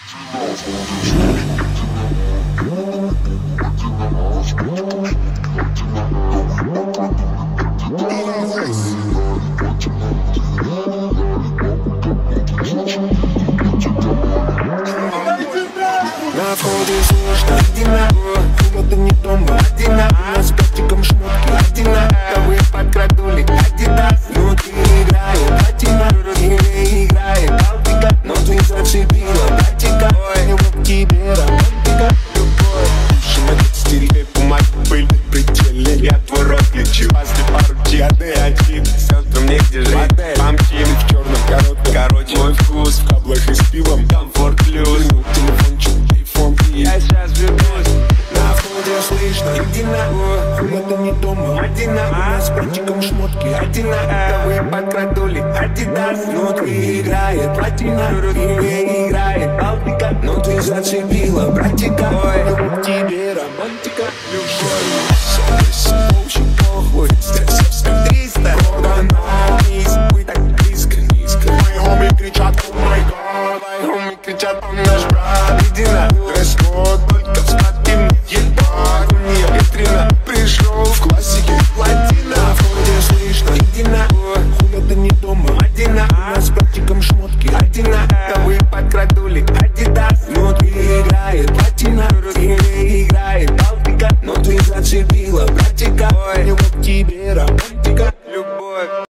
На входе слышно одинаково, это не дома одинаково. С пятиком шмотки одинаковые, подкрадули Адидас. Внутри играет платина, и не играет Балтика. Но ты зацепила братика, ой, в тебе романтика. Любовь, шумит стиль, бумаги, пыль в пределе. Я твой рот лечу, после пару чьяды один. Сестры мне где жить, помчим в черном коротком. Короче, мой вкус в каблах и с пивом, комфорт плюс. Телефончик, я сейчас вернусь. На входе слышно одинаково, это не дома одинаково. С братиком шмотки одинаковые, подкрадули Адидас. Внутри играет платина, и не играет Балтика. Но ты зацепила братика, ой,